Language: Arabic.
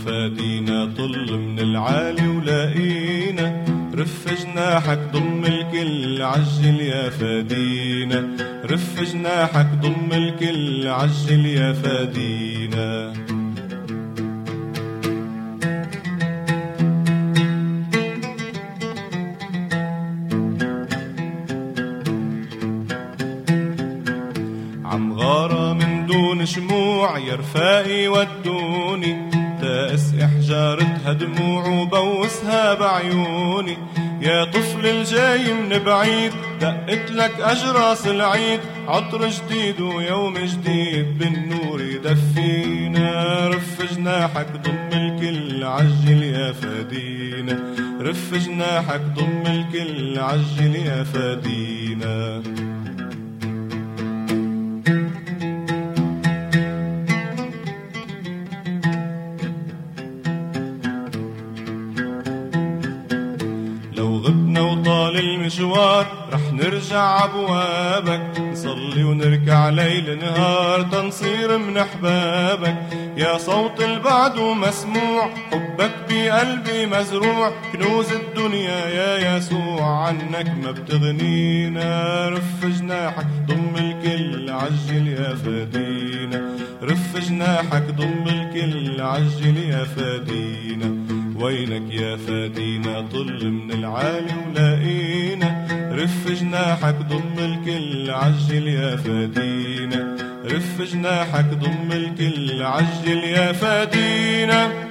فادينا طل من العالي ولاقينا، رف جناحك ضم الكل عجل يا فادينا، رف جناحك ضم الكل عجل يا فادينا. عم غارة من دون شموع يا رفاقي ودوني، تأسقي حجارتها دموع وبوسها بعيوني، يا طفل الجاي من بعيد دقت لك أجراس العيد، عطر جديد ويوم جديد بالنور يدفينا، رف جناحك ضم الكل عجل يا فادينا، رف جناحك ضم الكل عجل يا فادينا. لو غبنا وطال المشوار رح نرجع عبوابك، نصلي ونركع ليل نهار تنصير من أحبابك، يا صوت البعد مسموع حبك بقلبي مزروع، كنوز الدنيا يا يسوع عنك ما بتغنينا، رف جناحك ضم الكل عجل يا فادينا، رف جناحك ضم الكل عجل يا فادينا. وينك يا فادينا طل من العالي ولاقينا، رف جناحك ضم الكل عجل يا فادينا، رف جناحك ضم الكل عجل يا فادينا.